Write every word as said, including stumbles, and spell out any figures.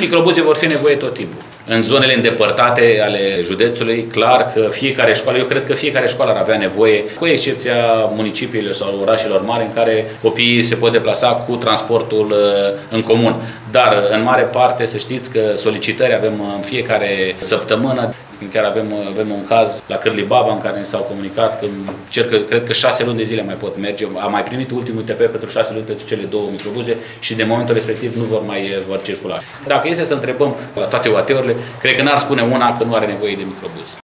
microbuze vor fi nevoie tot timpul. În zonele îndepărtate ale județului, clar că fiecare școală, eu cred că fiecare școală ar avea nevoie, cu excepția municipiilor sau orașelor mari în care copiii se pot deplasa cu transportul în comun. Dar, în mare parte, să știți că solicitări avem în fiecare săptămână. Chiar avem, avem un caz la Cârlibaba în care ne s-au comunicat că cercă, cred că șase luni de zile mai pot merge. Am mai primit ultimul T P pentru șase luni pentru cele două microbuze și de momentul respectiv nu vor mai vor circula. Dacă este să întrebăm la toate U A T-urile, cred că n-ar spune una că nu are nevoie de microbuz.